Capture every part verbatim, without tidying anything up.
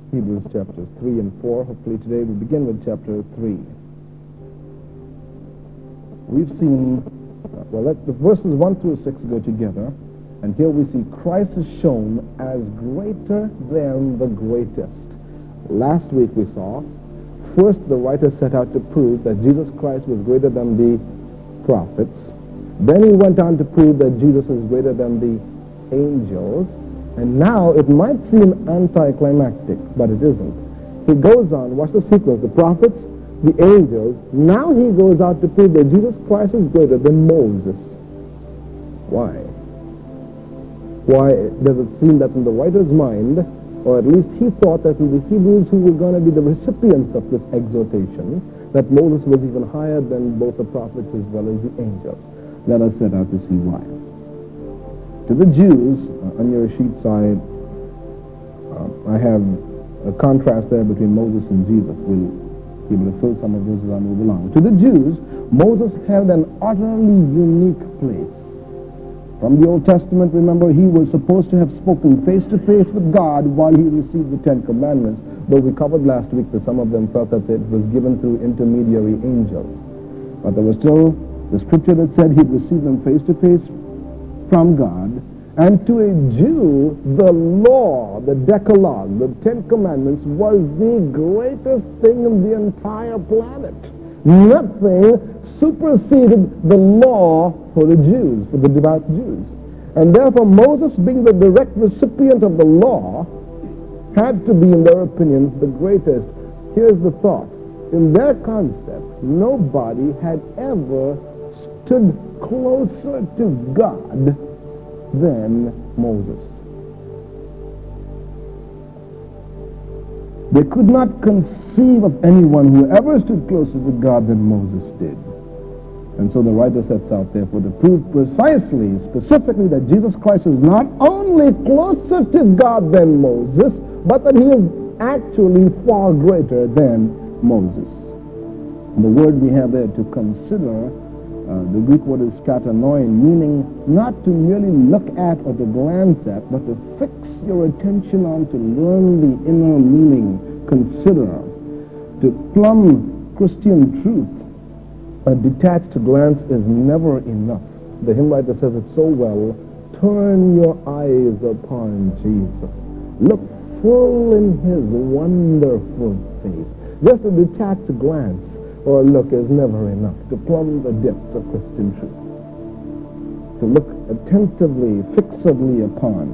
Hebrews chapters three and four. Hopefully today we begin with chapter three. We've seen, uh, well, let the verses one through six go together, and here we see Christ is shown as greater than the greatest. Last week we saw, first the writer set out to prove that Jesus Christ was greater than the prophets. Then he went on to prove that Jesus is greater than the angels. And now it might seem anticlimactic, but it isn't. He goes on, watch the sequence, the prophets, the angels. Now he goes out to prove that Jesus Christ is greater than Moses. Why? Why does it seem that in the writer's mind, or at least he thought that in the Hebrews who were going to be the recipients of this exhortation, that Moses was even higher than both the prophets as well as the angels? Let us set out to see why. To the Jews, uh, on your sheet side, uh, I have a contrast there between Moses and Jesus. We'll be able to fill some of those as I move along. To the Jews, Moses held an utterly unique place. From the Old Testament, remember, he was supposed to have spoken face-to-face with God while he received the Ten Commandments, though we covered last week that some of them felt that it was given through intermediary angels. But there was still the scripture that said he'd receive them face-to-face from God. And to a Jew, the law, the Decalogue, the Ten Commandments was the greatest thing in the entire planet. Nothing superseded the law for the Jews, for the devout Jews. And therefore Moses, being the direct recipient of the law, had to be, in their opinions, the greatest. Here's the thought. In their concept, nobody had ever stood closer to God than Moses. They could not conceive of anyone who ever stood closer to God than Moses did. And so the writer sets out, therefore, to prove precisely, specifically, that Jesus Christ is not only closer to God than Moses, but that he is actually far greater than Moses. And the word we have there to consider, Uh, the Greek word is katanoin, meaning not to merely look at or to glance at, but to fix your attention on, to learn the inner meaning, consider, to plumb Christian truth. A detached glance is never enough. The hymn writer says it so well, turn your eyes upon Jesus. Look full in his wonderful face. Just a detached glance or a look is never enough to plumb the depths of Christian truth. To look attentively, fixedly upon.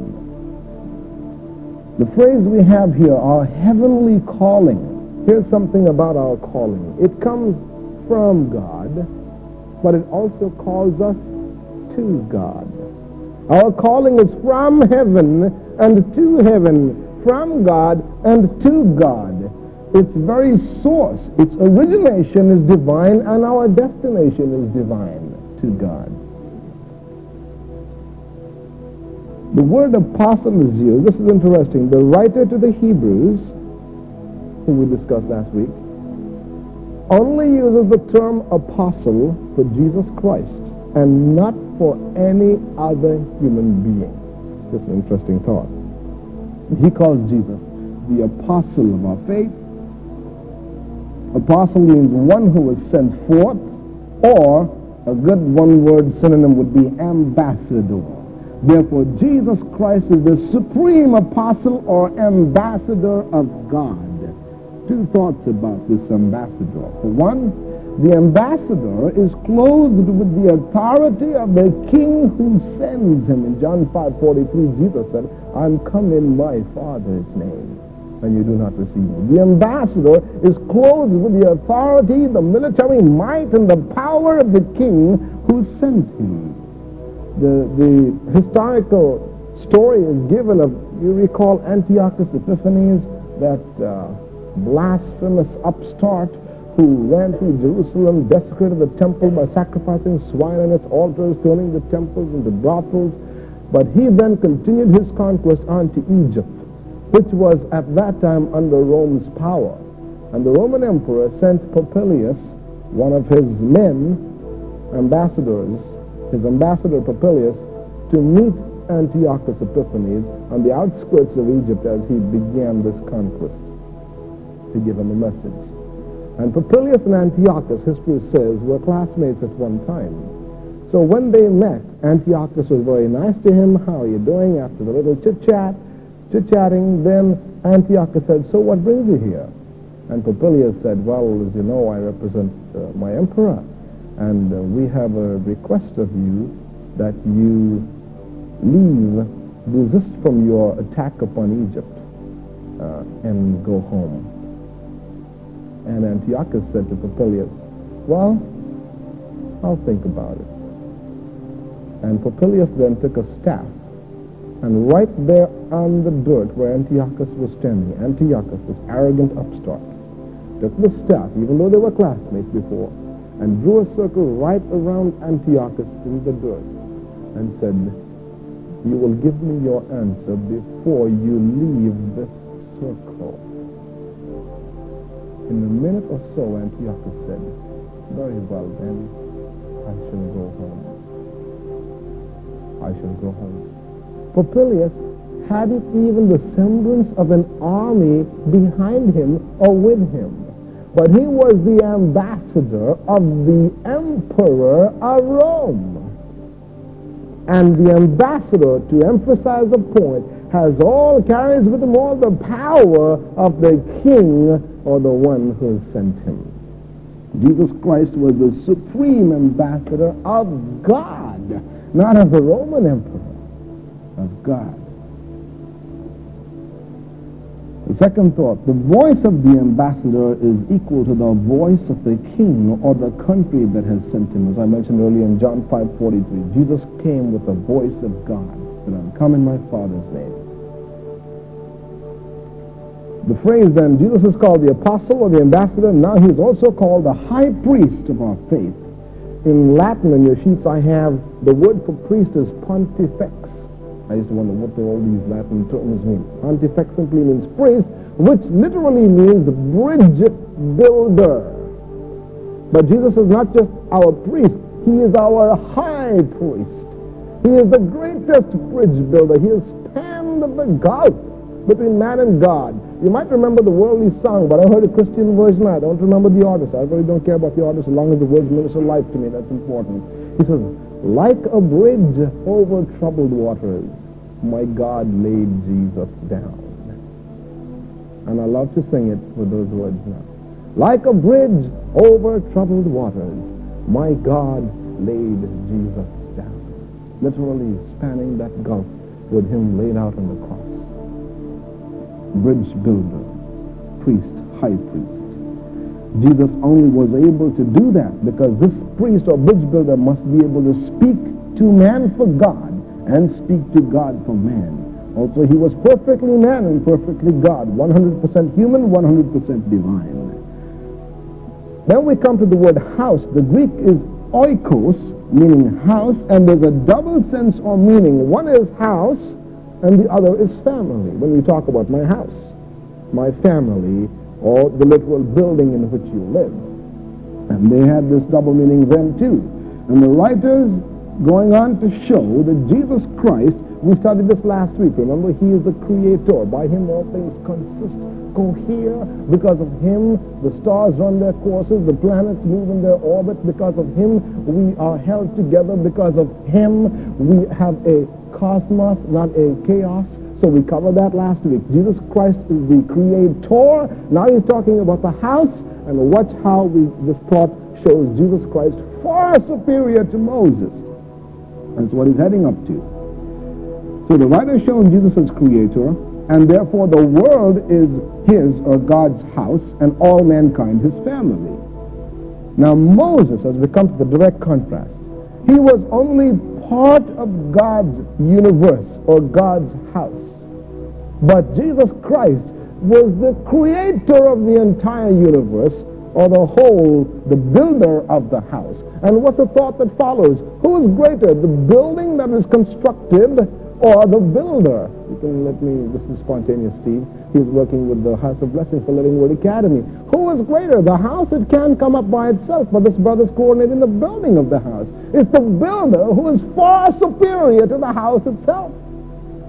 The phrase we have here, our heavenly calling. Here's something about our calling. It comes from God, but it also calls us to God. Our calling is from heaven and to heaven, from God and to God. Its very source, its origination is divine, and our destination is divine, to God. The word apostle is used. This is interesting. The writer to the Hebrews, whom we discussed last week, only uses the term apostle for Jesus Christ and not for any other human being. This is an interesting thought. He calls Jesus the apostle of our faith. Apostle means one who is sent forth, or a good one-word synonym would be ambassador. Therefore, Jesus Christ is the supreme apostle or ambassador of God. Two thoughts about this ambassador. For one, the ambassador is clothed with the authority of the king who sends him. In John five forty-three, Jesus said, I'm come in my Father's name, and you do not receive me. The ambassador is clothed with the authority, the military might, and the power of the king who sent him. The, the historical story is given of, you recall Antiochus Epiphanes, that uh, blasphemous upstart who ran through Jerusalem, desecrated the temple by sacrificing swine on its altars, turning the temples into brothels. But he then continued his conquest on to Egypt, which was at that time under Rome's power. And the Roman emperor sent Popilius, one of his men, ambassadors, his ambassador Popilius, to meet Antiochus Epiphanes on the outskirts of Egypt as he began this conquest. to give him a message. And Popilius and Antiochus, history says, were classmates at one time. So when they met, Antiochus was very nice to him. How are you doing? After the little chit-chat, chit-chatting, then Antiochus said, so what brings you here? And Popilius said, well, as you know, I represent uh, my emperor, and uh, we have a request of you that you leave, desist from your attack upon Egypt, uh, and go home. And Antiochus said to Popilius, well, I'll think about it. And Popilius then took a staff, and right there on the dirt where Antiochus was standing, Antiochus, this arrogant upstart, took the staff, even though they were classmates before, and drew a circle right around Antiochus in the dirt, and said, you will give me your answer before you leave this circle. In a minute or so, Antiochus said, very well then, I shall go home. I shall go home. Popilius hadn't even the semblance of an army behind him or with him. But he was the ambassador of the emperor of Rome. And the ambassador, to emphasize the point, has all, carries with him all the power of the king or the one who sent him. Jesus Christ was the supreme ambassador of God, not of the Roman emperor, of God. The second thought, the voice of the ambassador is equal to the voice of the king or the country that has sent him. As I mentioned earlier in John five forty-three, Jesus came with the voice of God. He said, I'm come in my Father's name. The phrase then, Jesus is called the apostle or the ambassador. Now he is also called the high priest of our faith. In Latin, in your sheets, I have the word for priest is pontifex. I used to wonder what do all these Latin terms mean. Pontifex simply means priest, which literally means bridge builder. But Jesus is not just our priest, he is our high priest. He is the greatest bridge builder. He has spanned the gulf between man and God. You might remember the worldly song, but I heard a Christian version. I don't remember the artist. I really don't care about the artist as long as the words minister life to me. That's important. He says, like a bridge over troubled waters, my God laid Jesus down. And I love to sing it with those words now. Like a bridge over troubled waters, my God laid Jesus down. Literally spanning that gulf with him laid out on the cross. Bridge builder, priest, high priest. Jesus only was able to do that because this priest or bridge builder must be able to speak to man for God and speak to God for man. Also, he was perfectly man and perfectly God, one hundred percent human, one hundred percent divine. Then we come to the word house. The Greek is oikos, meaning house, and there's a double sense or meaning. One is house, and the other is family. When we talk about my house, my family, or the literal building in which you live. And they had this double meaning then too. And the writers going on to show that Jesus Christ, we studied this last week, remember, he is the creator. By him all things consist, cohere. Because of him, the stars run their courses, the planets move in their orbit. Because of him, we are held together. Because of him, we have a cosmos, not a chaos. So we covered that last week. Jesus Christ is the creator. Now he's talking about the house, and watch how we, this thought shows Jesus Christ far superior to Moses. That's what he's heading up to. So the writer is showing Jesus as creator, and therefore the world is his or God's house, and all mankind his family. Now Moses, as we come to the direct contrast, he was only part of God's universe or God's house. But Jesus Christ was the creator of the entire universe, or the whole, the builder of the house. And what's the thought that follows? Who is greater, the building that is constructed or the builder? You can let me, this is spontaneous, Steve. He's working with the House of Blessing for Living Word Academy. Who is greater? The house, it can't come up by itself, but this brother's coordinating the building of the house. It's the builder who is far superior to the house itself.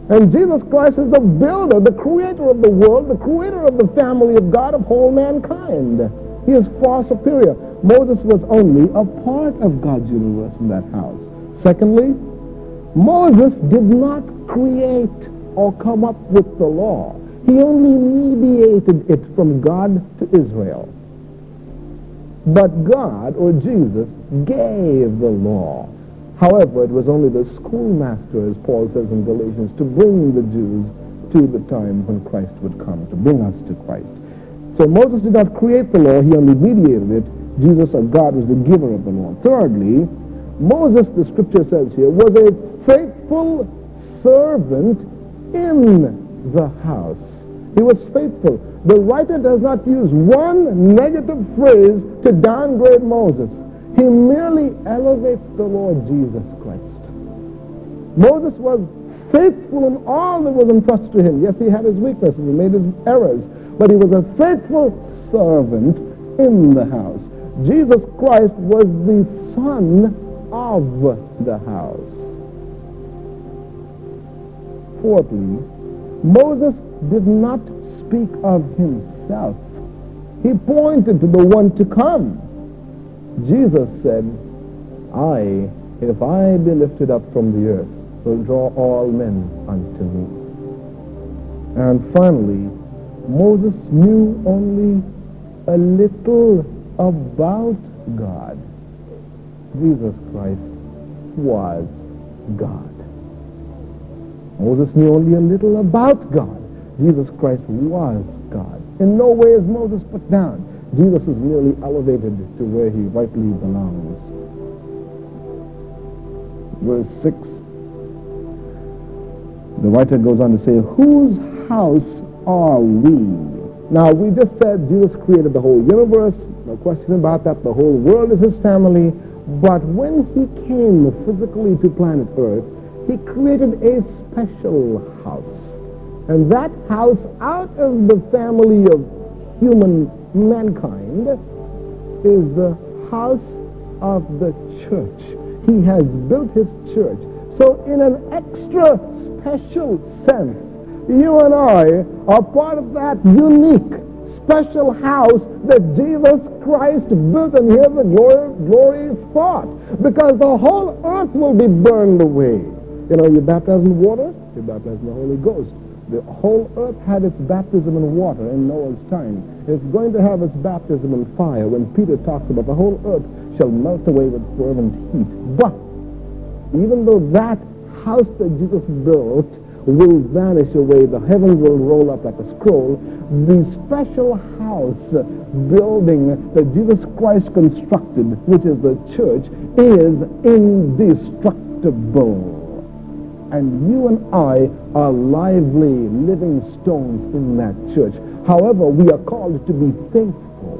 And Jesus Christ is the builder, the creator of the world, the creator of the family of God, of whole mankind. He is far superior. Moses was only a part of God's universe in that house. Secondly, Moses did not create or come up with the law. He only mediated it from God to Israel. But God, or Jesus, gave the law. However, it was only the schoolmaster, as Paul says in Galatians, to bring the Jews to the time when Christ would come, to bring us to Christ. So Moses did not create the law, he only mediated it. Jesus, or God, was the giver of the law. Thirdly, Moses, the scripture says here, was a faithful servant in the house. He was faithful. The writer does not use one negative phrase to downgrade Moses. He merely elevates the Lord Jesus Christ. Moses was faithful in all that was entrusted to him. Yes, he had his weaknesses, he made his errors, but he was a faithful servant in the house. Jesus Christ was the son of the house. Fourthly, Moses did not speak of himself. He pointed to the one to come. Jesus said, I, if I be lifted up from the earth, will draw all men unto me. And finally, Moses knew only a little about God. Jesus Christ was God. Moses knew only a little about God. Jesus Christ was God. In no way is Moses put down. Jesus is merely elevated to where he rightly belongs. Verse six, the writer goes on to say, whose house are we? Now, we just said Jesus created the whole universe. No question about that. The whole world is his family. But when he came physically to planet Earth, he created a special house. And that house, out of the family of human mankind, is the house of the church. He has built his church. So in an extra special sense, you and I are part of that unique, special house that Jesus Christ built, and here's the glory, glorious thought, because the whole earth will be burned away. You know, you're baptized in water, you're baptized in the Holy Ghost. The whole earth had its baptism in water in Noah's time. It's going to have its baptism in fire when Peter talks about the whole earth shall melt away with fervent heat. But even though that house that Jesus built will vanish away, the heavens will roll up like a scroll, the special house building that Jesus Christ constructed, which is the church, is indestructible. And you and I are lively, living stones in that church. However, we are called to be faithful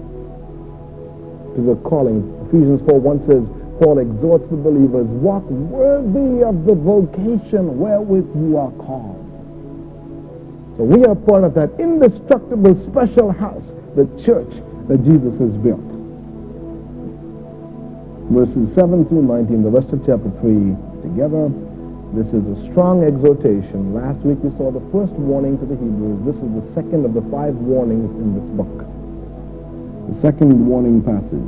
to the calling. Ephesians four one says, Paul exhorts the believers, walk worthy of the vocation wherewith you are called. So we are part of that indestructible special house, the church that Jesus has built. Verses seven through nineteen, the rest of chapter three together. This is a strong exhortation. Last week we saw the first warning to the Hebrews. This is the second of the five warnings in this book. The second warning passage.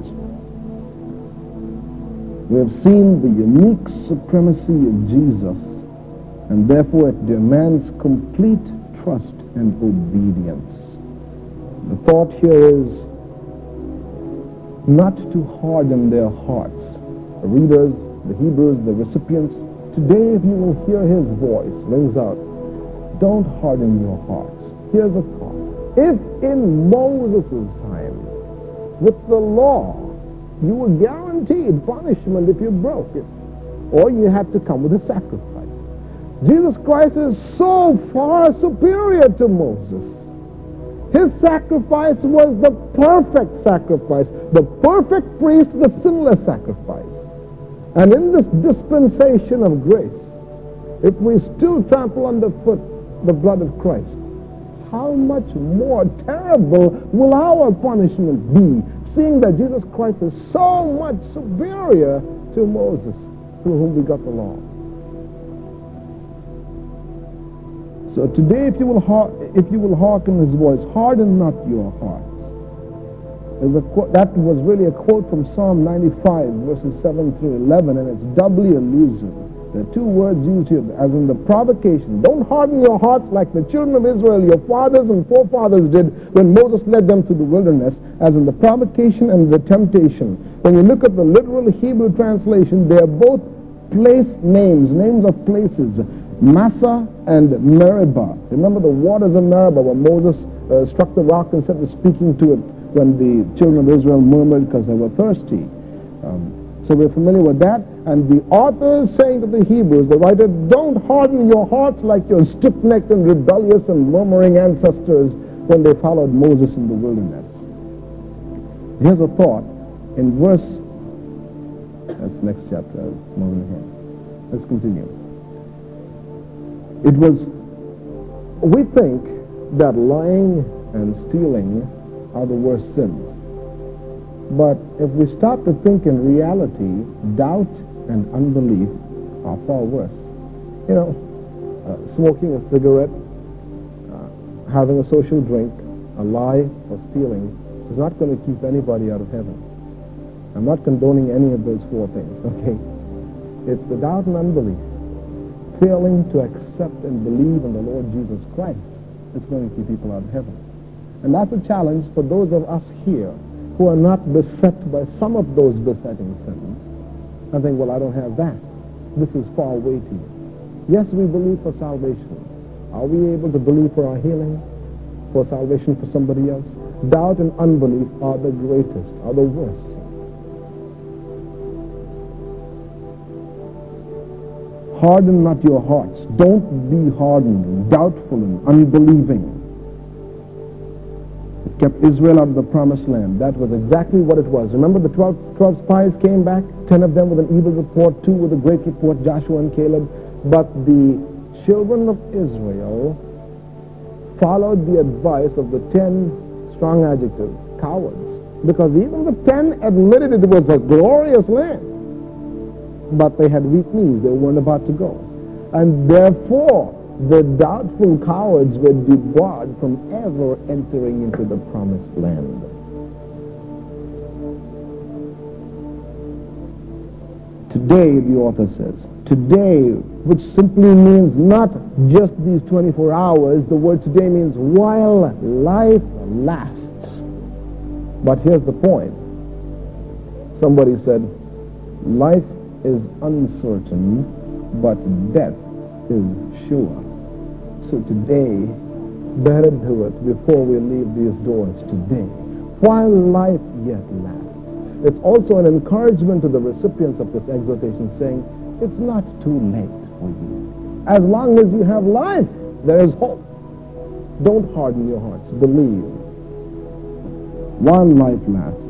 We have seen the unique supremacy of Jesus, and therefore it demands complete trust and obedience. The thought here is not to harden their hearts. The readers, the Hebrews, the recipients, today, if you will hear his voice, rings out, don't harden your hearts. Here's a thought. If in Moses' time, with the law, you were guaranteed punishment if you broke it, or you had to come with a sacrifice, Jesus Christ is so far superior to Moses. His sacrifice was the perfect sacrifice, the perfect priest, the sinless sacrifice. And in this dispensation of grace, if we still trample underfoot the blood of Christ, how much more terrible will our punishment be, seeing that Jesus Christ is so much superior to Moses, through whom we got the law. So today, if you will, har- if you will hearken his voice, harden not your hearts. There's a qu- that was really a quote from Psalm ninety-five, verses seven through eleven, and it's doubly elusive. There are two words used here, as in the provocation. Don't harden your hearts like the children of Israel, your fathers and forefathers did when Moses led them through the wilderness, as in the provocation and the temptation. When you look at the literal Hebrew translation, they are both place names, names of places, Massa and Meribah. Remember the waters of Meribah, where Moses uh, struck the rock instead of speaking to it when the children of Israel murmured because they were thirsty. Um, so we're familiar with that. And the author is saying to the Hebrews, the writer, don't harden your hearts like your stiff-necked and rebellious and murmuring ancestors when they followed Moses in the wilderness. Here's a thought in verse, that's next chapter, moving ahead. Let's continue. It was, we think that lying and stealing are the worst sins. But if we stop to think in reality, doubt and unbelief are far worse. You know, uh, smoking a cigarette, uh, having a social drink, a lie, or stealing is not going to keep anybody out of heaven. I'm not condoning any of those four things, okay? It's the doubt and unbelief, failing to accept and believe in the Lord Jesus Christ, that's going to keep people out of heaven. And that's a challenge for those of us here who are not beset by some of those besetting sins. I think, well, I don't have that. This is far weightier. Yes, we believe for salvation. Are we able to believe for our healing, for salvation for somebody else? Doubt and unbelief are the greatest, are the worst. Harden not your hearts. Don't be hardened, doubtful, and unbelieving. It kept Israel out of the promised land. That was exactly what it was. Remember the twelve, twelve spies came back, ten of them with an evil report, two with a great report, Joshua and Caleb. But the children of Israel followed the advice of the ten, strong adjective, cowards. Because even the ten admitted it was a glorious land. But they had weak knees. They weren't about to go. And therefore, the doubtful cowards were debarred from ever entering into the promised land. Today, the author says, today, which simply means not just these twenty-four hours, the word today means while life lasts. But here's the point. Somebody said, life is uncertain, but death is sure. So today, better do it before we leave these doors today, while life yet lasts. It's also an encouragement to the recipients of this exhortation, saying, it's not too late for you. As long as you have life, there is hope. Don't harden your hearts. Believe. While life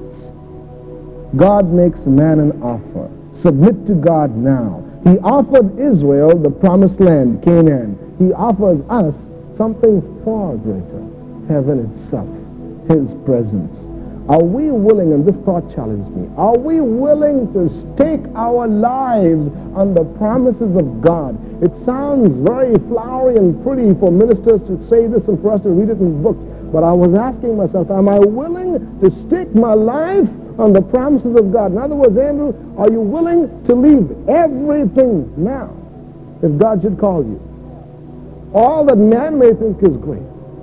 lasts, God makes man an offer. Submit to God now. He offered Israel the promised land, Canaan. He offers us something far greater, heaven itself, his presence. Are we willing, and this thought challenged me, are we willing to stake our lives on the promises of God? It sounds very flowery and pretty for ministers to say this and for us to read it in books, but I was asking myself, am I willing to stake my life on the promises of God? In other words, Andrew, are you willing to leave everything now if God should call you? All that man may think is great,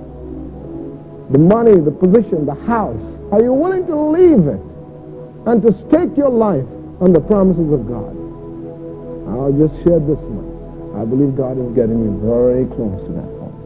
the money, the position, the house, are you willing to leave it and to stake your life on the promises of God? I'll just share this much. I believe God is getting me very close to that point.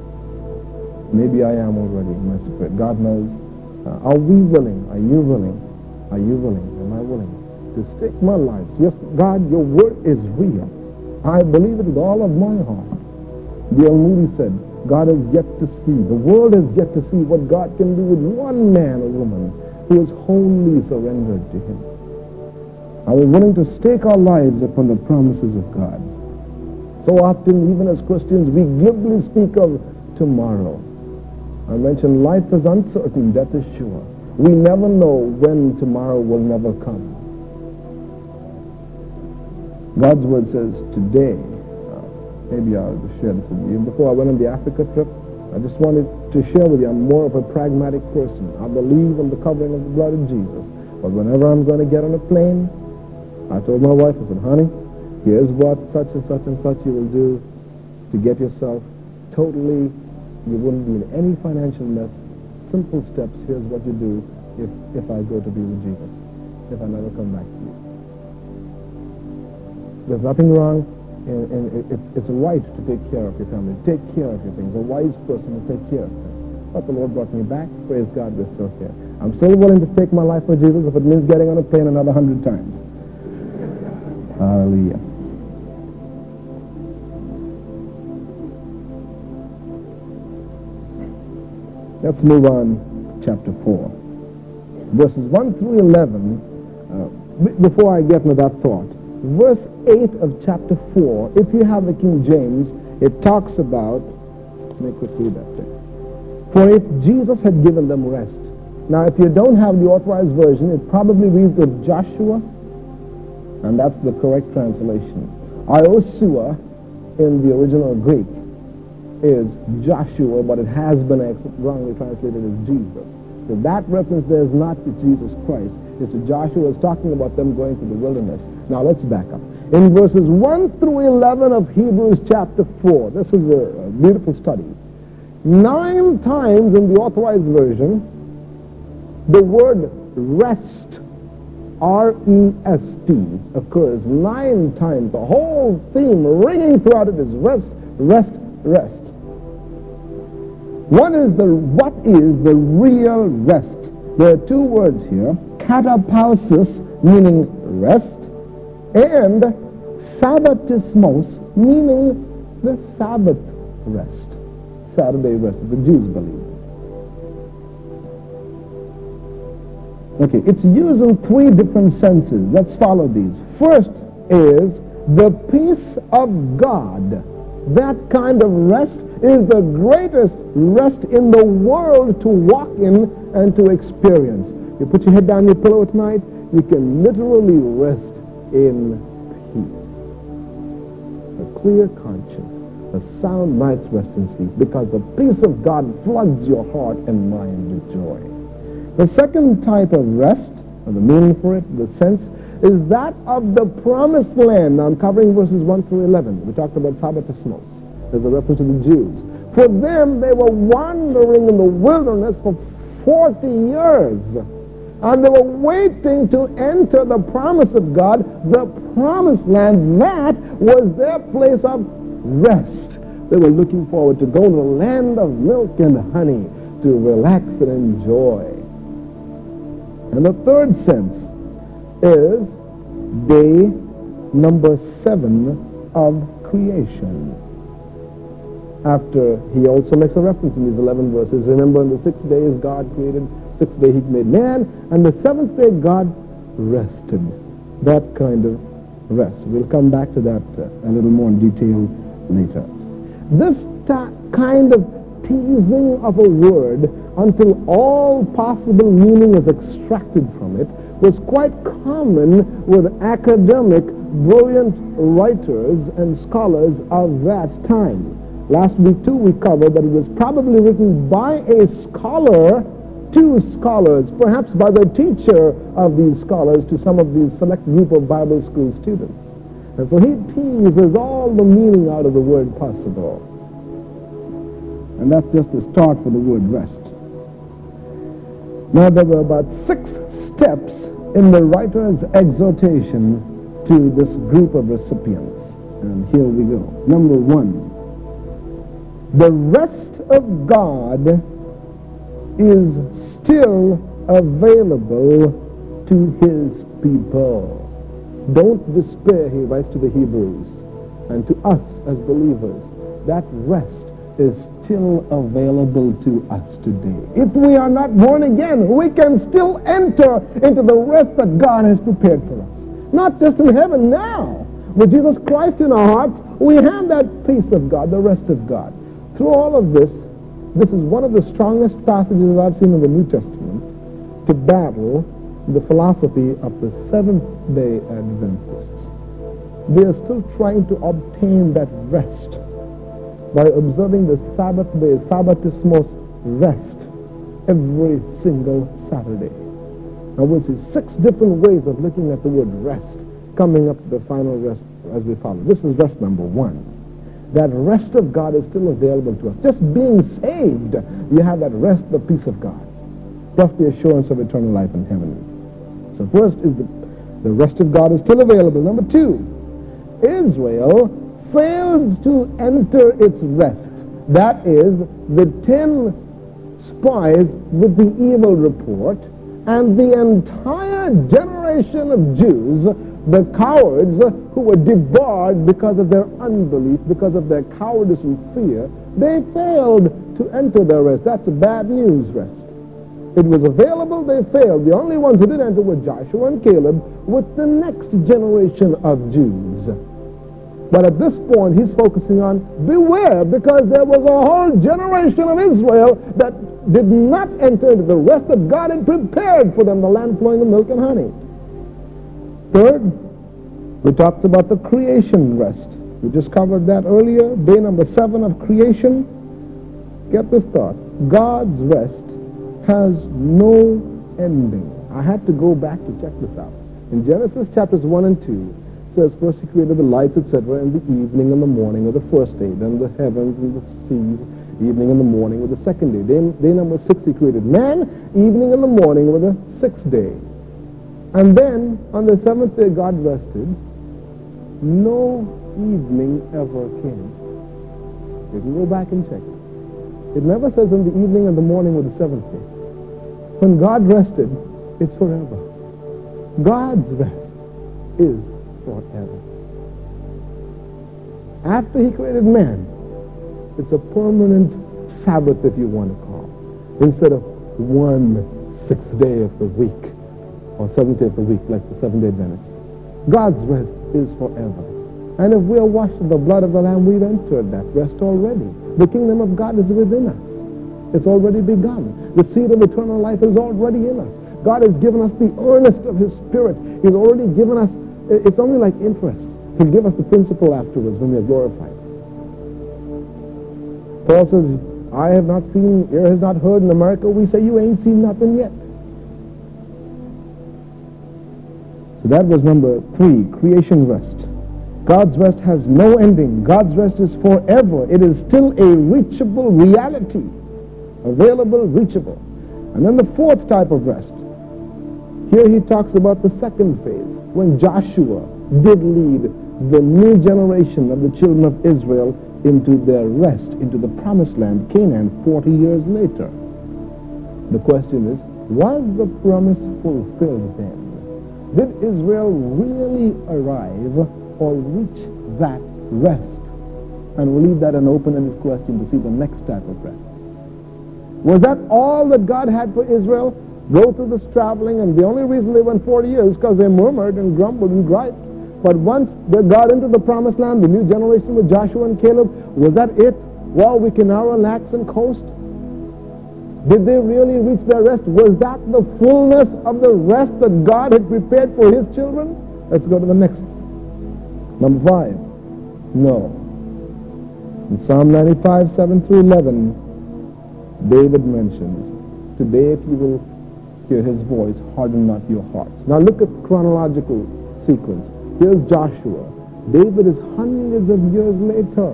Maybe I am already in my spirit. God knows. Uh, are we willing? Are you willing? Are you willing? Am I willing to stake my life? Yes, God, your word is real. I believe it with all of my heart. D L Moody said, God is yet to see, the world is yet to see what God can do with one man or woman who is wholly surrendered to him. Are we willing to stake our lives upon the promises of God? So often, even as Christians, we glibly speak of tomorrow. I mentioned life is uncertain, death is sure. We never know when tomorrow will never come. God's word says today, uh, maybe I'll just share this with you. Before I went on the Africa trip, I just wanted to share with you, I'm more of a pragmatic person. I believe in the covering of the blood of Jesus. But whenever I'm going to get on a plane, I told my wife, I said, honey, here's what such and such and such you will do to get yourself totally, you wouldn't be in any financial mess. Simple steps, here's what you do if, if I go to be with Jesus, if I never come back to you. There's nothing wrong, and, and it's, it's a right to take care of your family, take care of your things. A wise person will take care of things. But the Lord brought me back, praise God, we're still here. I'm still willing to stake my life for Jesus if it means getting on a plane another hundred times. Hallelujah. Let's move on to chapter four. Verses one through eleven, uh, b- before I get into that thought, verse eight of chapter four, if you have the King James, it talks about, let me quickly read that thing. For if Jesus had given them rest. Now, if you don't have the authorized version, it probably reads with Joshua, and that's the correct translation. Iosua in the original Greek is Joshua, but it has been wrongly translated as Jesus. So that reference there is not to Jesus Christ. It's to Joshua. It's talking about them going through the wilderness. Now let's back up. In verses one through eleven of Hebrews chapter four, this is a, a beautiful study. Nine times in the authorized version, the word rest, R E S T, occurs nine times. The whole theme ringing throughout it is rest, rest, rest. What is the, what is the real rest? There are two words here, katapausis, meaning rest, and sabbatismos, meaning the Sabbath rest, Saturday rest, the Jews believe. Okay, it's used in three different senses. Let's follow these. First is the peace of God. That kind of rest is the greatest rest in the world to walk in and to experience. You put your head down your pillow at night, you can literally rest in peace. A clear conscience, a sound night's rest and sleep, because the peace of God floods your heart and mind with joy. The second type of rest, or the meaning for it, the sense, is that of the promised land. Now I'm covering verses one through eleven. We talked about sabbatismos. There's a reference to the Jews. For them, they were wandering in the wilderness for forty years. And they were waiting to enter the promise of God, the promised land. That was their place of rest. They were looking forward to go to the land of milk and honey, to relax and enjoy. And the third sense is day number seven of creation. After he also makes a reference in these eleven verses. Remember, in the six days God created, sixth day he made man, and the seventh day God rested. That kind of rest. We'll come back to that uh, a little more in detail later. This ta- kind of teasing of a word until all possible meaning is extracted from it was quite common with academic, brilliant writers and scholars of that time. Last week, too, we covered that it was probably written by a scholar to scholars, perhaps by the teacher of these scholars to some of these select group of Bible school students. And so he teases all the meaning out of the word possible. And that's just the start for the word rest. Now, there were about six steps in the writer's exhortation to this group of recipients. And here we go. Number one, the rest of God is still available to his people. Don't despair, he writes to the Hebrews, and to us as believers. That rest is still available to us today. If we are not born again, we can still enter into the rest that God has prepared for us. Not just in heaven now. With Jesus Christ in our hearts, we have that peace of God, the rest of God. Through all of this, this is one of the strongest passages I've seen in the New Testament to battle the philosophy of the Seventh-day Adventists. They are still trying to obtain that rest by observing the Sabbath day, Sabbatismos rest, every single Saturday. Now we'll see six different ways of looking at the word rest, coming up to the final rest as we follow. This is rest number one. That rest of God is still available to us. Just being saved, you have that rest, the peace of God, plus the assurance of eternal life in heaven. So first is the, the rest of God is still available. Number two, Israel failed to enter its rest. That is, the ten spies with the evil report and the entire generation of Jews, the cowards who were debarred because of their unbelief, because of their cowardice and fear, they failed to enter their rest. That's bad news rest. It was available, they failed. The only ones who did enter were Joshua and Caleb with the next generation of Jews. But at this point, he's focusing on beware, because there was a whole generation of Israel that did not enter into the rest that God had prepared for them, the land flowing with milk and honey. Third, we talked about the creation rest. We just covered that earlier. Day number seven of creation. Get this thought. God's rest has no ending. I had to go back to check this out. In Genesis chapters one and two, it says, first he created the lights, et cetera, in the evening and the morning of the first day, then the heavens and the seas, evening and the morning of the second day. Day, day number six, he created man, evening and the morning of the sixth day. And then, on the seventh day, God rested. No evening ever came. You can go back and check it. It never says in the evening and the morning of the seventh day. When God rested, it's forever. God's rest is forever. After he created man, it's a permanent Sabbath, if you want to call it, instead of one sixth day of the week or seventh day of the week, like the seven-day Adventists. God's rest is forever. And if we are washed in the blood of the Lamb, we've entered that rest already. The kingdom of God is within us. It's already begun. The seed of eternal life is already in us. God has given us the earnest of his Spirit. He's already given us, it's only like interest. He'll give us the principal afterwards when we are glorified. Paul says, eye have not seen, ear has not heard. In America, we say, you ain't seen nothing yet. So that was number three, creation rest. God's rest has no ending. God's rest is forever. It is still a reachable reality. Available, reachable. And then the fourth type of rest. Here he talks about the second phase, when Joshua did lead the new generation of the children of Israel into their rest, into the promised land, Canaan, forty years later. The question is, was the promise fulfilled then? Did Israel really arrive or reach that rest? And we'll leave that an open-ended question to see the next type of rest. Was that all that God had for Israel? Go through this traveling, and the only reason they went forty years is because they murmured and grumbled and griped. But once they got into the promised land, the new generation with Joshua and Caleb, was that it? Well, we can now relax and coast. Did they really reach their rest? Was that the fullness of the rest that God had prepared for his children? Let's go to the next. Number five. No. In Psalm ninety-five, seven through eleven, David mentions, today if you will hear his voice, harden not your hearts. Now look at chronological sequence. Here's Joshua. David is hundreds of years later.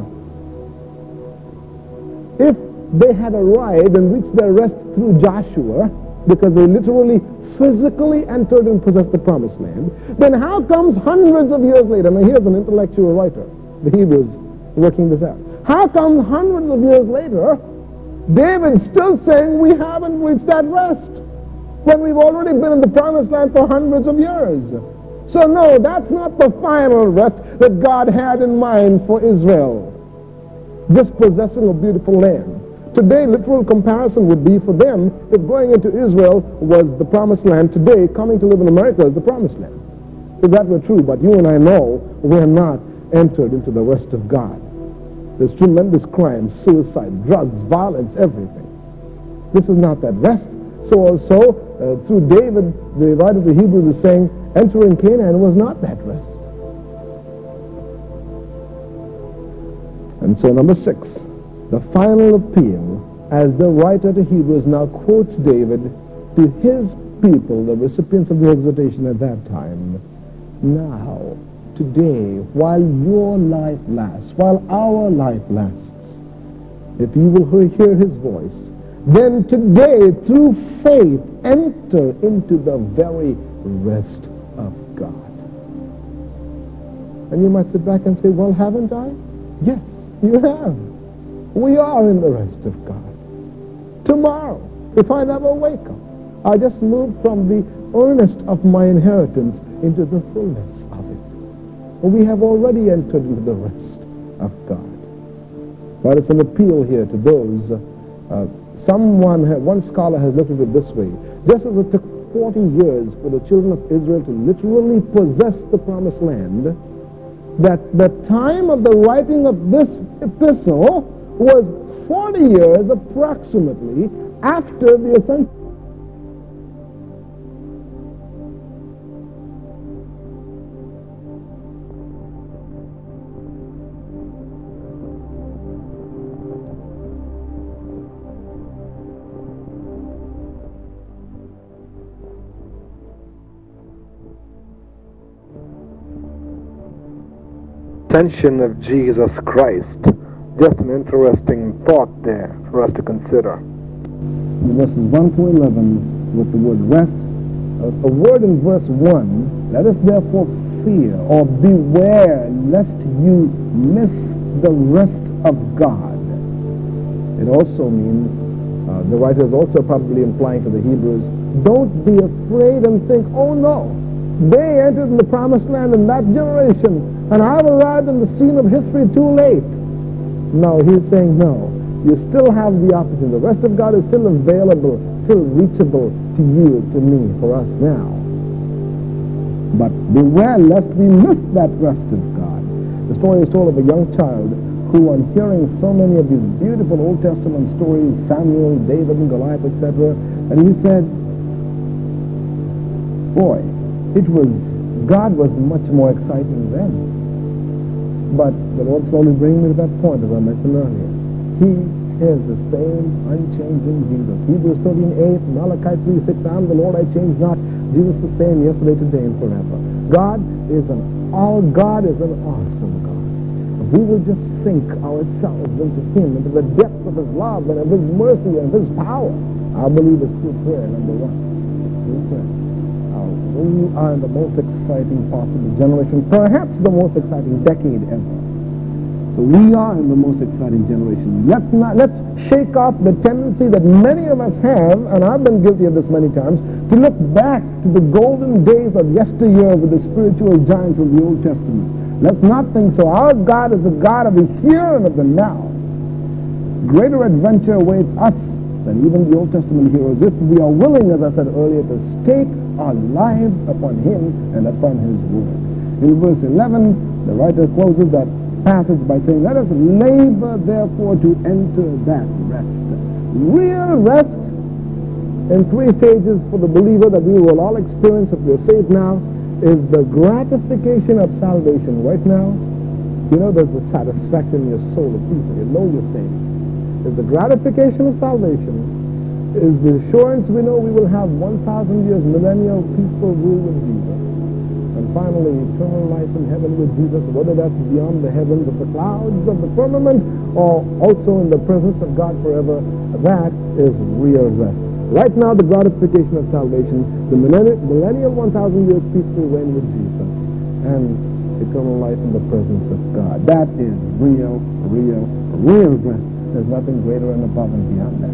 If they had arrived and reached their rest through Joshua, because they literally physically entered and possessed the promised land, then how comes hundreds of years later, now here's an intellectual writer, the Hebrews working this out, how comes hundreds of years later David's still saying we haven't reached that rest when we've already been in the promised land for hundreds of years? So no, that's not the final rest that God had in mind for Israel, just possessing a beautiful land. Today, literal comparison would be for them if going into Israel was the promised land. Today, coming to live in America is the promised land. If that were true, but you and I know we are not entered into the rest of God. There's tremendous crime, suicide, drugs, violence, everything. This is not that rest. So also, uh, through David, the writer of the Hebrews is saying, entering Canaan was not that rest. And so number six, The final appeal, as the writer to Hebrews now quotes David to his people, the recipients of the exhortation at that time. Now, today, while your life lasts, while our life lasts, if you will hear his voice, then today, through faith, enter into the very rest of God. And you might sit back and say, well, haven't I? Yes, you have. We are in the rest of God. Tomorrow, if I never wake up, I just moved from the earnest of my inheritance into the fullness of it. We have already entered into the rest of God. But it's an appeal here to those. Uh, someone, one scholar has looked at it this way. Just as it took forty years for the children of Israel to literally possess the promised land, that the time of the writing of this epistle was forty years approximately after the ascension. Ascension of Jesus Christ. Just an interesting thought there for us to consider. In verses one to eleven, with the word rest, a, a word in verse one, let us therefore fear or beware lest you miss the rest of God. It also means, uh, the writer is also probably implying to the Hebrews, don't be afraid and think, oh no, they entered in the promised land in that generation, and I've arrived in the scene of history too late. No, he's saying no. You still have the opportunity. The rest of God is still available, still reachable to you, to me, for us now. But beware lest we miss that rest of God. The story is told of a young child who, on hearing so many of these beautiful Old Testament stories, Samuel, David, and Goliath, et cetera, and he said, boy, it was, God was much more exciting then. But the Lord slowly bringing me to that point, as I mentioned earlier. He is the same unchanging Jesus. Hebrews thirteen eight, Malachi three six, I am the Lord, I change not. Jesus the same yesterday, today, and forever. God is an, our God is an awesome God. If we will just sink ourselves into him, into the depths of his love and of his mercy and of his power, I believe it's through prayer, number one. Through prayer. We are in the most exciting possible generation, perhaps the most exciting decade ever. So we are in the most exciting generation. Let's not, let's shake off the tendency that many of us have, and I've been guilty of this many times, to look back to the golden days of yesteryear with the spiritual giants of the Old Testament. Let's not think so. Our God is a God of the here and of the now. Greater adventure awaits us than even the Old Testament heroes if we are willing, as I said earlier, to stake our lives upon him and upon his word. In verse eleven, the writer closes that passage by saying, let us labor therefore to enter that rest. Real rest in three stages for the believer that we will all experience if we're saved now is the gratification of salvation. Right now, you know, there's the satisfaction in your soul of peace. You know you're saved. Is the gratification of salvation, is the assurance we know we will have one thousand years millennial peaceful rule with Jesus. And finally, eternal life in heaven with Jesus, whether that's beyond the heavens of the clouds of the firmament or also in the presence of God forever, that is real rest. Right now, the gratification of salvation, the millennial one thousand years peaceful reign with Jesus, and eternal life in the presence of God. That is real, real, real rest. There's nothing greater and above and beyond that.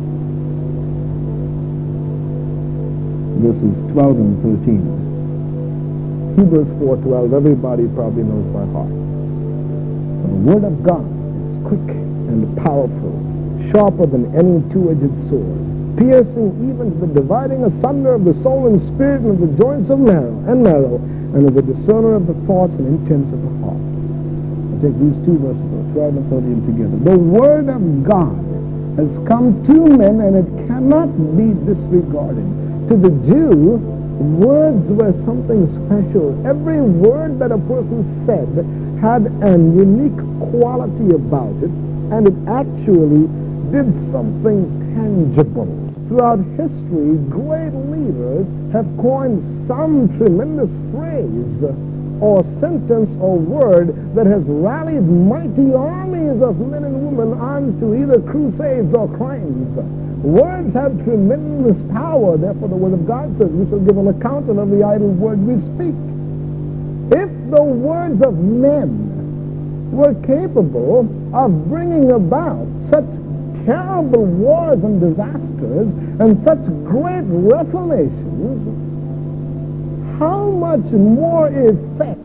Verses twelve and thirteen. Hebrews four twelve, everybody probably knows by heart. The word of God is quick and powerful, sharper than any two-edged sword, piercing even to the dividing asunder of the soul and spirit and of the joints of marrow and marrow, and is a discerner of the thoughts and intents of the heart. Take these two verses, twelve and thirteen together. The word of God has come to men, and it cannot be disregarded. To the Jew, words were something special. Every word that a person said had a unique quality about it and it actually did something tangible. Throughout history, great leaders have coined some tremendous phrase or sentence or word that has rallied mighty armies of men and women onto either crusades or crimes. Words have tremendous power. Therefore, the Word of God says we shall give an account of every idle word we speak. If the words of men were capable of bringing about such terrible wars and disasters and such great reformations, how much more effect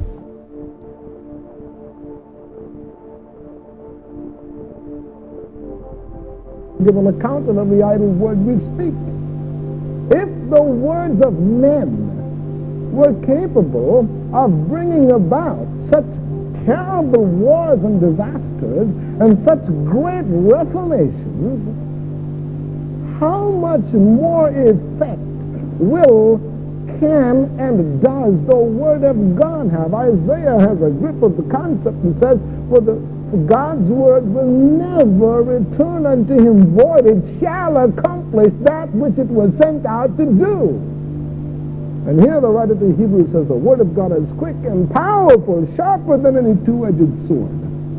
give an account of every idle word we speak. If the words of men were capable of bringing about such terrible wars and disasters and such great reformations, how much more effect will, can, and does the Word of God have? Isaiah has a grip of the concept and says, for the for God's Word will never return unto him void. It shall accomplish that which it was sent out to do. And here the writer to Hebrews says, the Word of God is quick and powerful, sharper than any two-edged sword.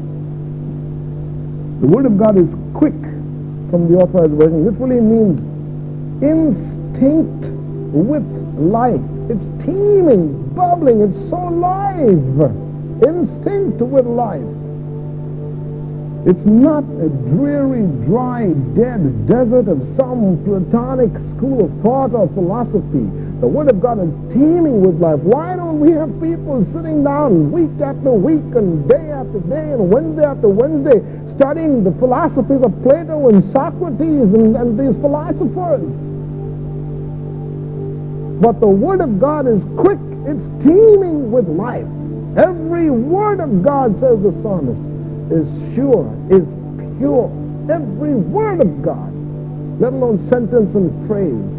The Word of God is quick from the Authorized Version. It literally means instinct with life. It's teeming, bubbling, it's so live. Instinct with life. It's not a dreary, dry, dead desert of some Platonic school of thought or philosophy. The Word of God is teeming with life. Why don't we have people sitting down week after week and day after day and Wednesday after Wednesday studying the philosophies of Plato and Socrates and, and these philosophers? But the Word of God is quick. It's teeming with life. Every word of God, says the psalmist, is sure, is pure. Every word of God, let alone sentence and phrase.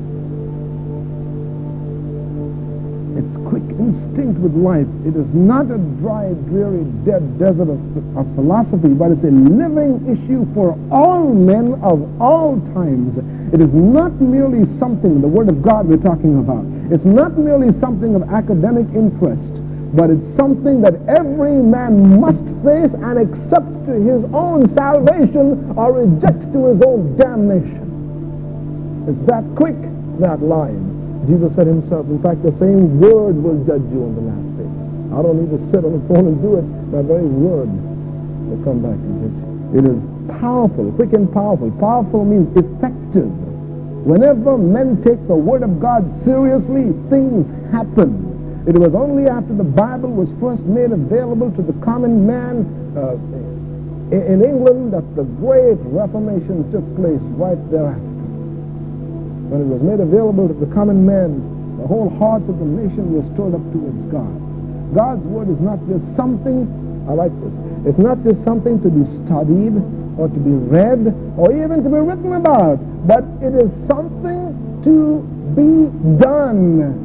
It's quick, instinct with life. It is not a dry, dreary, dead desert of, of philosophy, but it's a living issue for all men of all times. It is not merely something, the Word of God we're talking about. It's not merely something of academic interest, but it's something that every man must face and accept to his own salvation or reject to his own damnation. It's that quick, that live. Jesus said himself, in fact, the same word will judge you on the last day. I don't need to sit on the throne and do it. My very word will come back and judge you. It is powerful, quick and powerful. Powerful means effective. Whenever men take the Word of God seriously, things happen. It was only after the Bible was first made available to the common man uh, in England that the great Reformation took place right thereafter. When it was made available to the common man, the whole hearts of the nation were stirred up towards God. God's Word is not just something, I like this, it's not just something to be studied or to be read or even to be written about, but it is something to be done.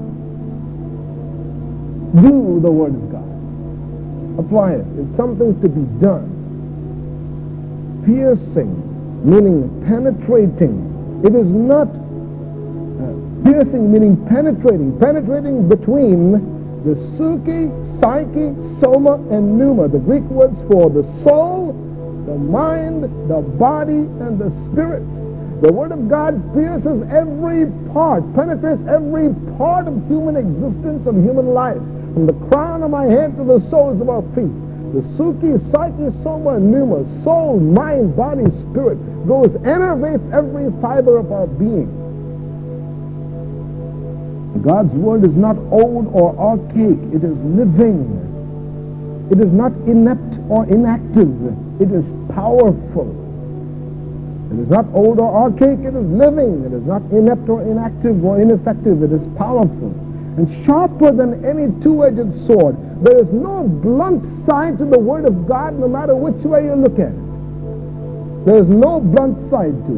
Do the Word of God. Apply it. It's something to be done. Piercing, meaning penetrating. It is not uh, piercing, meaning penetrating. Penetrating between the suki, psyche, soma, and pneuma. The Greek words for the soul, the mind, the body, and the spirit. The Word of God pierces every part, penetrates every part of human existence, of human life. From the crown of my head to the soles of our feet. The suki, psyche, soma, and pneuma, soul, mind, body, spirit, goes, enervates every fiber of our being. God's Word is not old or archaic. It is living. It is not inept or inactive. It is powerful. It is not old or archaic. It is living. It is not inept or inactive or ineffective. It is powerful and sharper than any two-edged sword. There is no blunt side to the Word of God, no matter which way you look at it. There is no blunt side to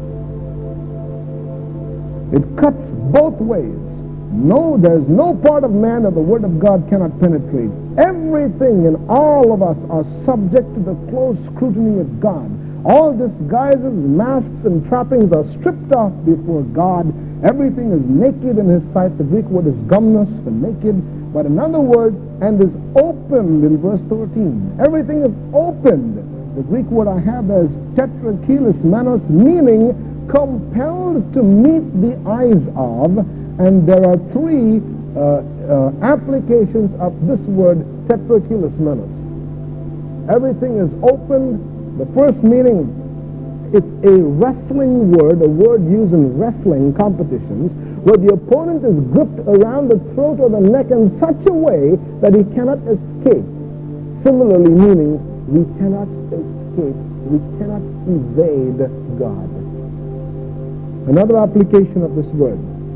it. It cuts both ways. No, there is no part of man that the Word of God cannot penetrate. Everything and all of us are subject to the close scrutiny of God. All disguises, masks, and trappings are stripped off before God. Everything is naked in his sight. The Greek word is gumnos, for naked. But another word, and is opened in verse thirteen. Everything is opened. The Greek word I have there is tetrakilismenos, meaning compelled to meet the eyes of. And there are three uh, uh, applications of this word, tetrakilismenos. Everything is opened. The first meaning, it's a wrestling word, a word used in wrestling competitions, where the opponent is gripped around the throat or the neck in such a way that he cannot escape. Similarly, meaning we cannot escape, we cannot evade God. Another application of this word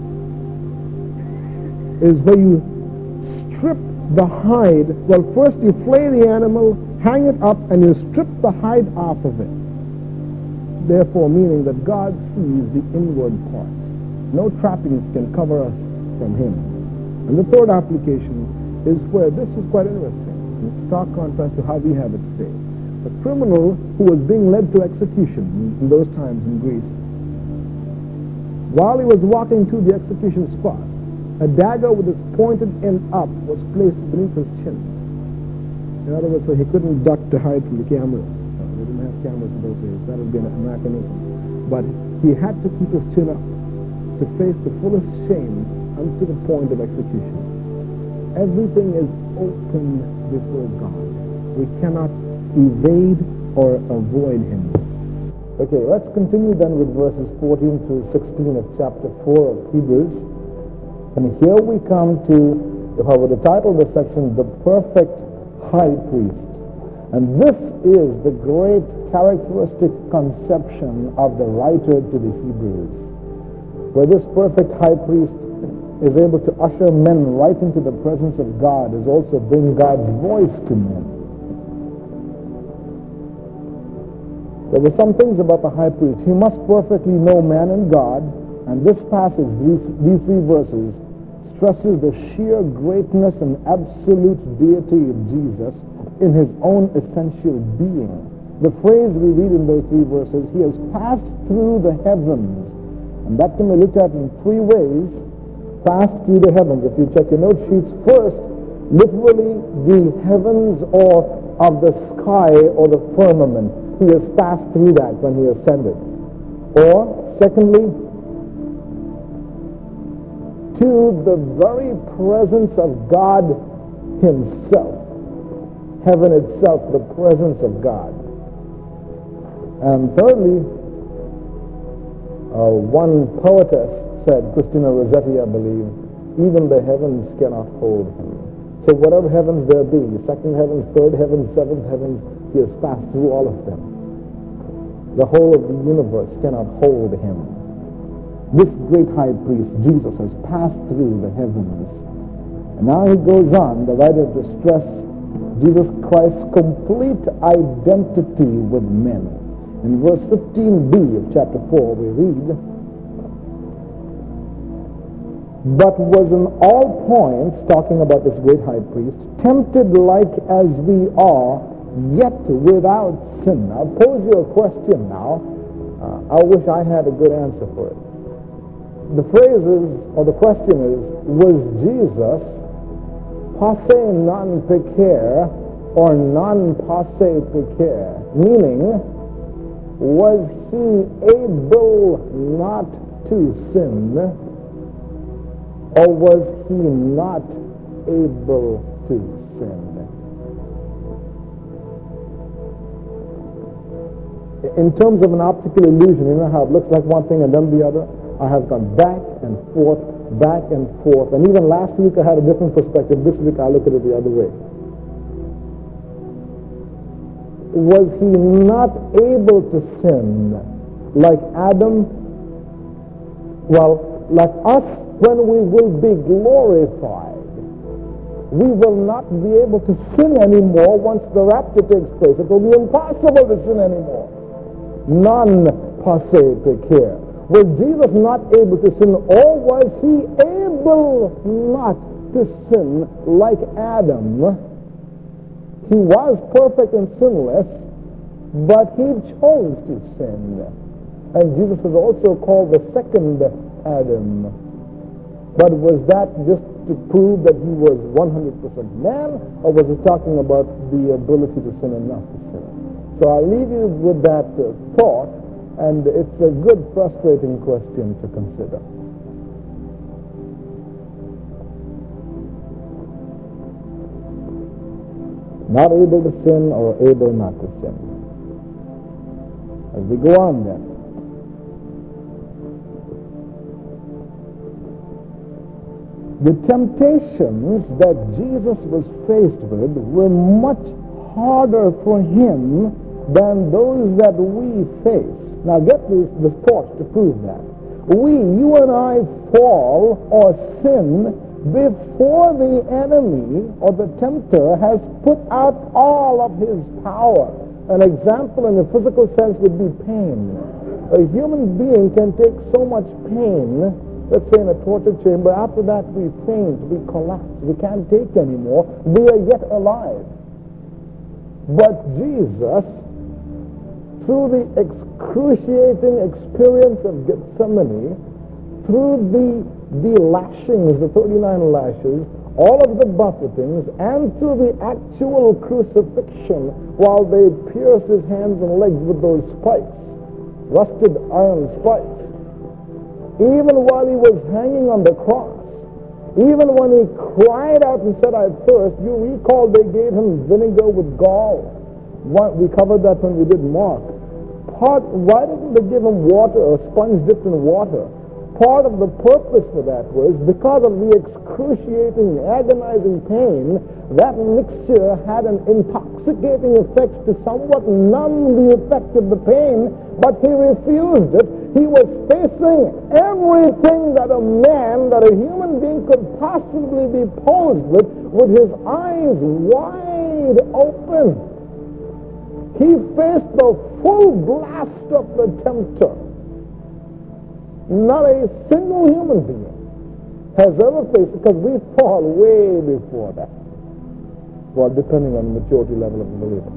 is where you strip the hide. Well, first you flay the animal, hang it up, and you strip the hide off of it. Therefore, meaning that God sees the inward parts. No trappings can cover us from him. And the third application is where this is quite interesting, in stark contrast to how we have it today. The criminal who was being led to execution in those times in Greece, while he was walking to the execution spot, a dagger with its pointed end up was placed beneath his chin. In other words, so he couldn't duck to hide from the cameras. No, they didn't have cameras in those days. That would be an anachronism. But he had to keep his chin up to face the fullest shame unto the point of execution. Everything is open before God. We cannot evade or avoid him. Okay, let's continue then with verses fourteen through sixteen of chapter four of Hebrews. And here we come to, if I were to title this section, the perfect high priest. And this is the great characteristic conception of the writer to the Hebrews, where this perfect high priest is able to usher men right into the presence of God, is also bring God's voice to men. There were some things about the high priest. He must perfectly know man and God, and this passage, these, these three verses, stresses the sheer greatness and absolute deity of Jesus in his own essential being. The phrase we read in those three verses, he has passed through the heavens. And that can be looked at in three ways. Passed through the heavens. If you check your note sheets, first, literally the heavens or of the sky or the firmament. He has passed through that when he ascended. Or, secondly, to the very presence of God himself. Heaven itself, the presence of God. And thirdly, uh, one poetess said, Christina Rossetti, I believe, even the heavens cannot hold him. So whatever heavens there be, second heavens, third heavens, seventh heavens, he has passed through all of them. The whole of the universe cannot hold him. This great high priest, Jesus, has passed through the heavens. And now he goes on, the writer, to stress Jesus Christ's complete identity with men. In verse fifteen b of chapter four, we read, but was in all points, talking about this great high priest, tempted like as we are, yet without sin. I'll pose you a question now. Uh, I wish I had a good answer for it. The phrase is, or the question is, was Jesus posse non pecare or non posse pecare? Meaning, was he able not to sin, or was he not able to sin? In terms of an optical illusion, you know how it looks like one thing and then the other? I have gone back and forth, back and forth. And even last week I had a different perspective. This week I look at it the other way. Was he not able to sin like Adam? Well, like us, when we will be glorified, we will not be able to sin anymore once the rapture takes place. It will be impossible to sin anymore. Non posse pecare. Was Jesus not able to sin, or was he able not to sin like Adam? He was perfect and sinless, but he chose to sin. And Jesus is also called the second Adam. But was that just to prove that he was one hundred percent man, or was he talking about the ability to sin and not to sin? So I'll leave you with that uh, thought, and it's a good, frustrating question to consider. Not able to sin or able not to sin. As we go on then. The temptations that Jesus was faced with were much harder for him than those that we face. Now get this, this thought to prove that. We, you and I, fall or sin before the enemy or the tempter has put out all of his power. An example in a physical sense would be pain. A human being can take so much pain, let's say in a torture chamber, after that we faint, we collapse, we can't take anymore, we are yet alive. But Jesus, through the excruciating experience of Gethsemane, through the, the lashings, the thirty-nine lashes, all of the buffetings, and through the actual crucifixion while they pierced his hands and legs with those spikes, rusted iron spikes, even while he was hanging on the cross, even when he cried out and said, I thirst, you recall they gave him vinegar with gall. What, we covered that when we did Mark. Part, why didn't they give him water, or sponge dipped in water? Part of the purpose for that was because of the excruciating, agonizing pain, that mixture had an intoxicating effect to somewhat numb the effect of the pain, but he refused it. He was facing everything that a man, that a human being could possibly be posed with, with his eyes wide open. He faced the full blast of the tempter. Not a single human being has ever faced it, because we fall way before that. Well, depending on the maturity level of the believer.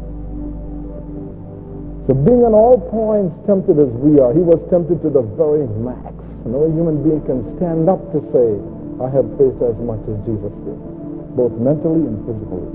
So being on all points tempted as we are, he was tempted to the very max. No human being can stand up to say, I have faced as much as Jesus did, both mentally and physically.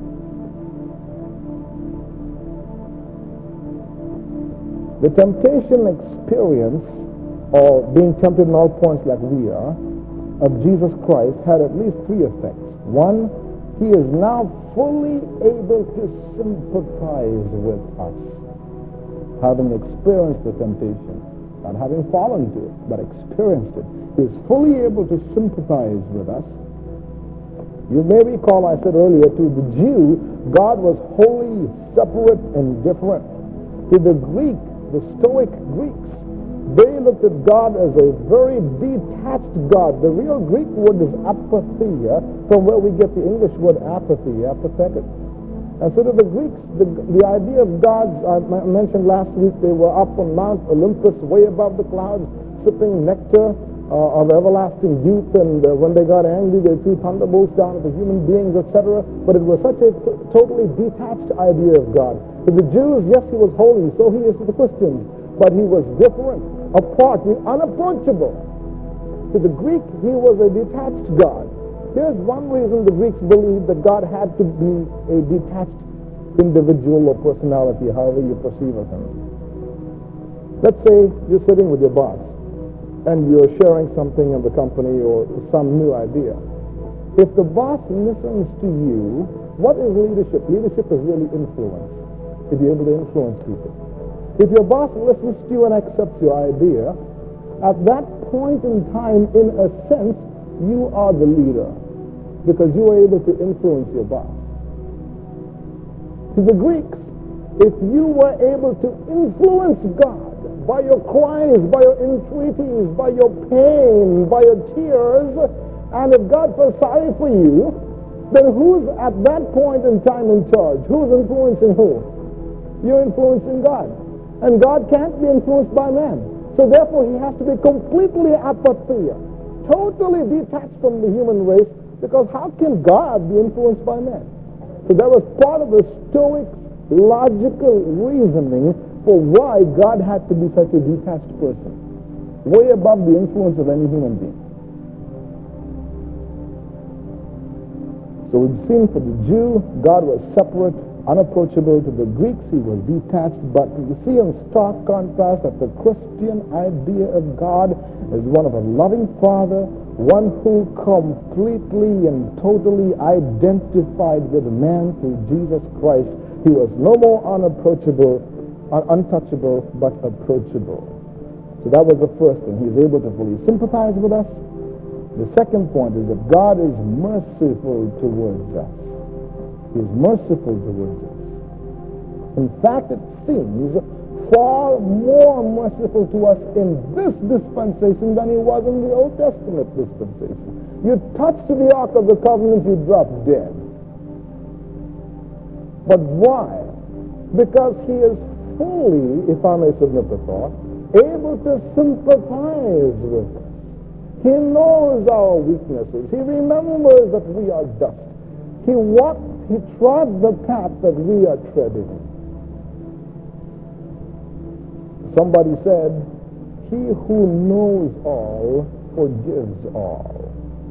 The temptation experience, or being tempted in all points like we are, of Jesus Christ had at least three effects. One, he is now fully able to sympathize with us, having experienced the temptation, not having fallen to it, but experienced it. He is fully able to sympathize with us. You may recall I said earlier, to the Jew, God was wholly separate and different. To the Greek, the Stoic Greeks, they looked at God as a very detached God. The real Greek word is apatheia, from where we get the English word apathy, apathetic. And so to the Greeks, the, the idea of gods, I mentioned last week, they were up on Mount Olympus, way above the clouds, sipping nectar uh, of everlasting youth, and uh, when they got angry, they threw thunderbolts down at the human beings, et cetera. But it was such a t totally detached idea of God. To the Jews, yes, he was holy, so he is to the Christians, but he was different, apart, unapproachable. To the Greek, he was a detached God. Here's one reason the Greeks believed that God had to be a detached individual or personality, however you perceive of him. Let's say you're sitting with your boss and you're sharing something in the company or some new idea. If the boss listens to you, what is leadership? Leadership is really influence, if you're able to influence people. If your boss listens to you and accepts your idea, at that point in time, in a sense, you are the leader, because you are able to influence your boss. To the Greeks, if you were able to influence God by your cries, by your entreaties, by your pain, by your tears, and if God felt sorry for you, then who's at that point in time in charge? Who's influencing who? You're influencing God. And God can't be influenced by man. So therefore he has to be completely apatheia, totally detached from the human race, because how can God be influenced by man? So that was part of the Stoics' logical reasoning for why God had to be such a detached person, way above the influence of any human being. So we've seen for the Jew, God was separate, unapproachable. To the Greeks, he was detached. But you see in stark contrast that the Christian idea of God is one of a loving Father, one who completely and totally identified with man through Jesus Christ. He was no more unapproachable, un untouchable, but approachable. So that was the first thing. He's able to fully sympathize with us. The second point is that God is merciful towards us. He is merciful towards us. In fact, it seems far more merciful to us in this dispensation than he was in the Old Testament dispensation. You touched the Ark of the Covenant, you dropped dead. But why? Because he is fully, if I may submit the thought, able to sympathize with us. He knows our weaknesses. He remembers that we are dust. He walked, he trod the path that we are treading. Somebody said, he who knows all forgives all.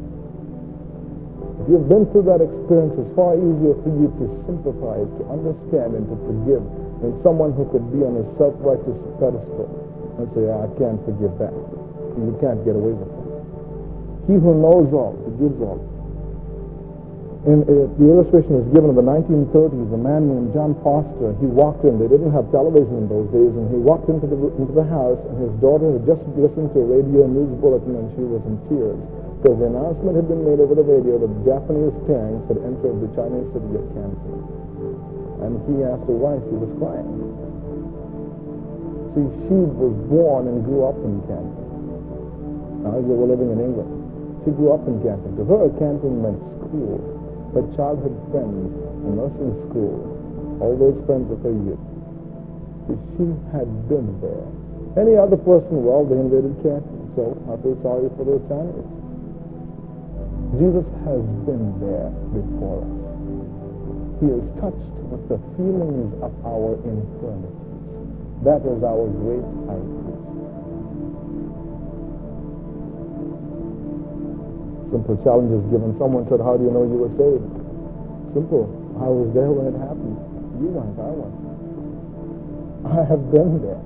If you've been through that experience, it's far easier for you to sympathize, to understand, and to forgive than someone who could be on a self-righteous pedestal and say, I can't forgive that. And you can't get away with it. He who knows all forgives all. In, uh, the illustration is given in the nineteen thirties. A man named John Foster, he walked in. They didn't have television in those days, and he walked into the, into the house, and his daughter had just listened to a radio news bulletin, and she was in tears because the announcement had been made over the radio that Japanese tanks had entered the Chinese city of Canton. And he asked her why she was crying. See, she was born and grew up in Canton. Now they were living in England. She grew up in Canton. To her, Canton meant school. Her childhood friends, a nursing school, all those friends of her youth. See, she had been there. Any other person, well, they invaded Canton, so I feel sorry for those Chinese. Jesus has been there before us. He is touched with the feelings of our infirmities. That is our great high priest. Simple challenges given. Someone said, how do you know you were saved? Simple. I was there when it happened. You weren't, I was. I have been there.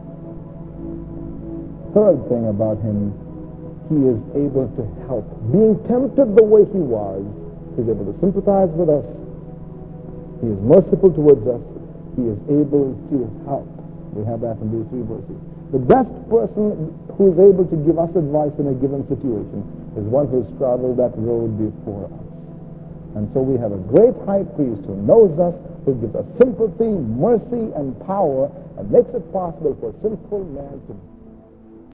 Third thing about him, he is able to help. Being tempted the way he was, he's able to sympathize with us. He is merciful towards us. He is able to help. We have that in these three verses. The best person who is able to give us advice in a given situation is one who has traveled that road before us. And so we have a great high priest who knows us, who gives us sympathy, mercy, and power, and makes it possible for sinful man to